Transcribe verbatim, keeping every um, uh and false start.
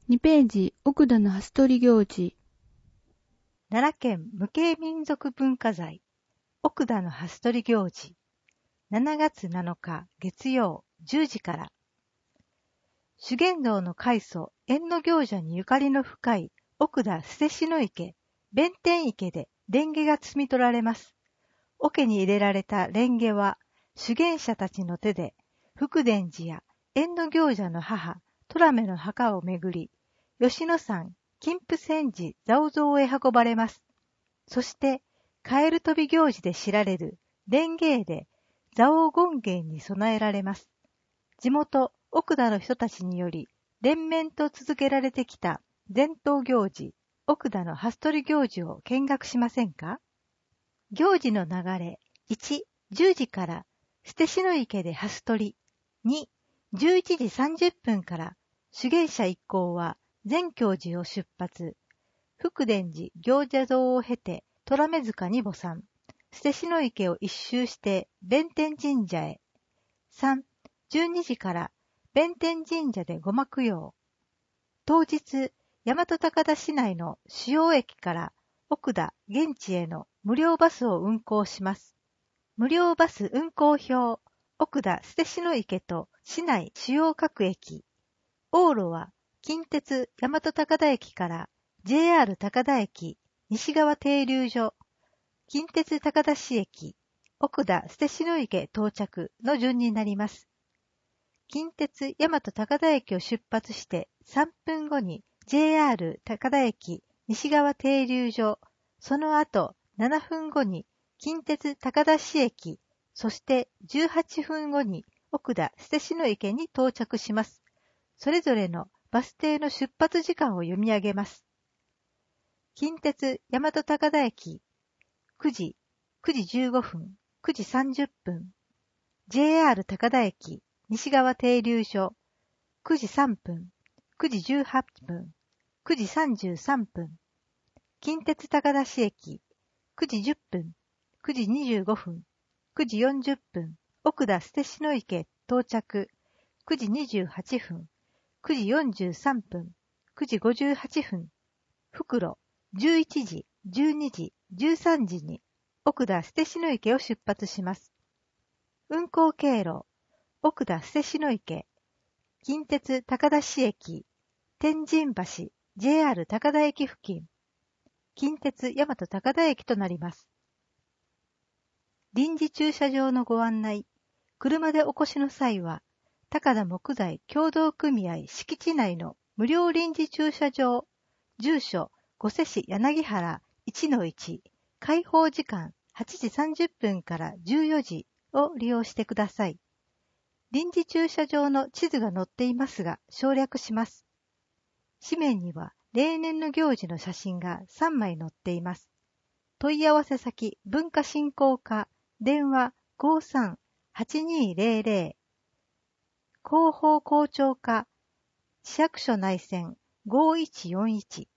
にページ、奥田の蓮取行事。 奈良県無形民俗文化財、奥田の蓮取行事。しちがつなのか月曜じゅうじから。修験道の開祖、縁の行者にゆかりの深い奥田捨て志の池、弁天池で蓮華が摘み取られます。桶に入れられた蓮華は、修験者たちの手で、福田寺や縁の行者の母、虎目の墓をめぐり、吉野山、金峰山寺蔵王像へ運ばれます。そして、カエル飛び行事で知られる蓮華絵で蔵王権現に備えられます。地元奥田の人たちにより、連綿と続けられてきた伝統行事、奥田の蓮取行事を見学しませんか？行事の流れ、いち、じゅうじから捨て志の池で蓮取。に、じゅういちじさんじゅっぷんから修験者一行は善教寺を出発。福田寺行者像を経て虎目塚に墓参。捨て志の池を一周して弁天神社へ。さん、じゅうにじから弁天神社でごま供養。当日、大和高田市内の主要駅から奥田現地への無料バスを運行します。無料バス運行表、奥田捨て志の池と市内主要各駅。往路は近鉄大和高田駅から ジェイアール 高田駅、西側停留所、近鉄高田市駅、奥田捨て志の池到着の順になります。近鉄大和高田駅を出発してさんぷんごに ジェイアール 高田駅、西側停留所、その後ななふんごに近鉄高田市駅、そしてじゅうはっぷんごに奥田捨て志の池に到着します。それぞれのバス停の出発時間を読み上げます。近鉄大和高田駅、くじ、くじじゅうごふん、くじさんじゅっぷん。ジェイアール 高田駅、西側停留所、くじさんぷん、くじじゅうはっぷん、くじさんじゅうさんぷん。近鉄高田市駅、くじじゅっぷん、くじにじゅうごふん、くじよんじゅっぷん。奥田捨て志の池到着、くじにじゅうはっぷん、くじよんじゅうさんぷん、くじごじゅうはっぷん。袋、じゅういちじ、じゅうにじ、じゅうさんじに奥田捨て志の池を出発します。運行経路、奥田捨て志の池、近鉄高田市駅、天神橋、ジェイアール 高田駅付近、近鉄大和高田駅となります。臨時駐車場のご案内、車でお越しの際は、高田木材協同組合敷地内の無料臨時駐車場、住所、御所市柳原 いちのいち、開放時間はちじさんじゅっぷんからじゅうよじを利用してください。臨時駐車場の地図が載っていますが省略します。紙面には例年の行事の写真がさんまい載っています。問い合わせ先文化振興課、電話 ごさんはちにーぜろぜろ、広報広聴課、市役所内線ごいちよんいち